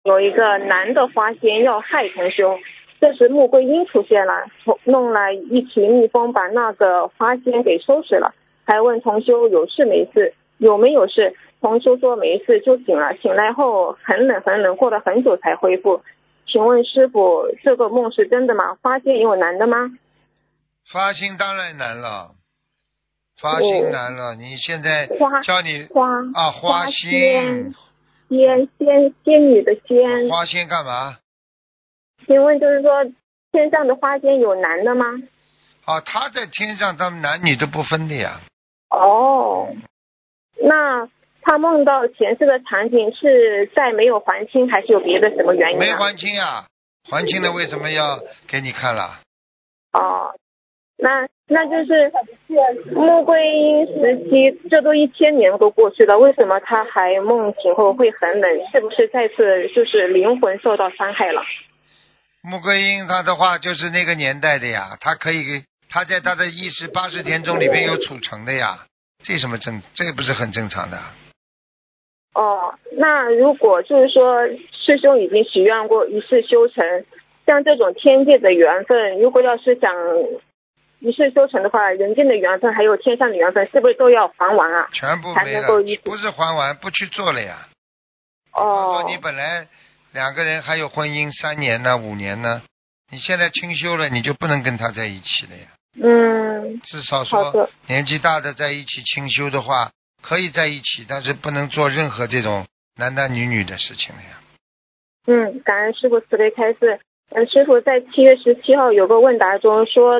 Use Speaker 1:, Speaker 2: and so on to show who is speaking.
Speaker 1: 有一个男的花仙要害同修，这时穆桂英出现了，弄来一群蜜蜂把那个花仙给收拾了，还问同修有事没事，有没有事。同修说没事就醒了，醒来后很冷很冷，过了很久才恢复。请问师傅，这个梦是真的吗？花仙有男的吗？
Speaker 2: 发心当然难了，发心难了。你现在叫你花心，
Speaker 1: 仙女的仙。
Speaker 2: 花仙干嘛？
Speaker 1: 请问就是说天上的花仙有男的吗？
Speaker 2: 他在天上，他们男女都不分的呀。
Speaker 1: 那他梦到前世的场景是在没有还清，还是有别的什么原因？
Speaker 2: 没还清呀，还清了为什么要给你看了？
Speaker 1: 那就是穆桂英时期，这都1000年都过去了，为什么他还梦醒后会很冷？是不是再次就是灵魂受到伤害了？
Speaker 2: 穆桂英他的话就是那个年代的呀，他在他的意识80天中里边有储成的呀，这不是很正常的？
Speaker 1: 那如果就是说师兄已经许愿过一世修成，像这种天界的缘分，如果要是想一世修成的话，人间的缘分还有天上的缘分是不是都要还完啊？
Speaker 2: 全部没了，不是还完，不去做了呀。说你本来2个人还有婚姻3年呢5年呢，你现在清修了，你就不能跟他在一起了呀。至少说年纪大的在一起清修的话可以在一起，但是不能做任何这种男男女女的事情了呀。
Speaker 1: 感恩师父慈悲开示。师父在7月17号有个问答中说